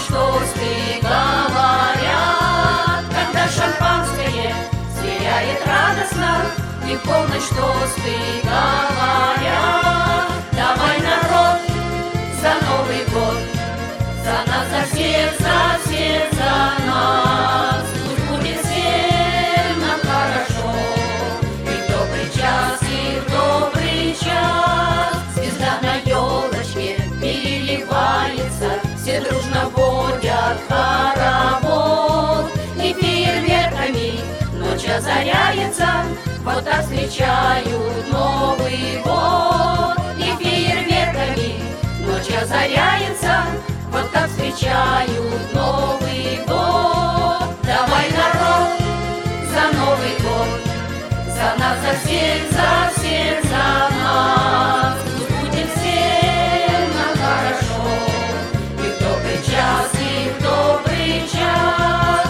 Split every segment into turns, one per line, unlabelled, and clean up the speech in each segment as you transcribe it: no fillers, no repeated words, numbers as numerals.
помнишь тосты, говорят, когда шампанское сияет радостно, и в полночь тосты говорят. Давай, народ, за Новый год, за нас, за всех, за всех, за нас. Пусть будет всем нам хорошо, и в добрый час, и в добрый час. Звезда на елочке переливается, все дружно водят хоровод, и фейерверками ночь озаряется, вот так встречают Новый год. И фейерверками ночь озаряется, вот так встречают Новый год. Давай, народ, за Новый год, за нас, за всех, за всех, за нас. Пусть будет всем нам хорошо, и в добрый час, и в добрый час.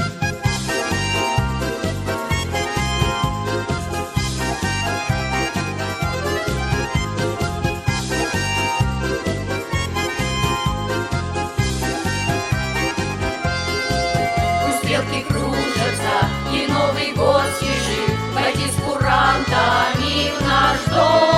Стрелки кружатся, и Новый год спешит войти с курантами в наш дом.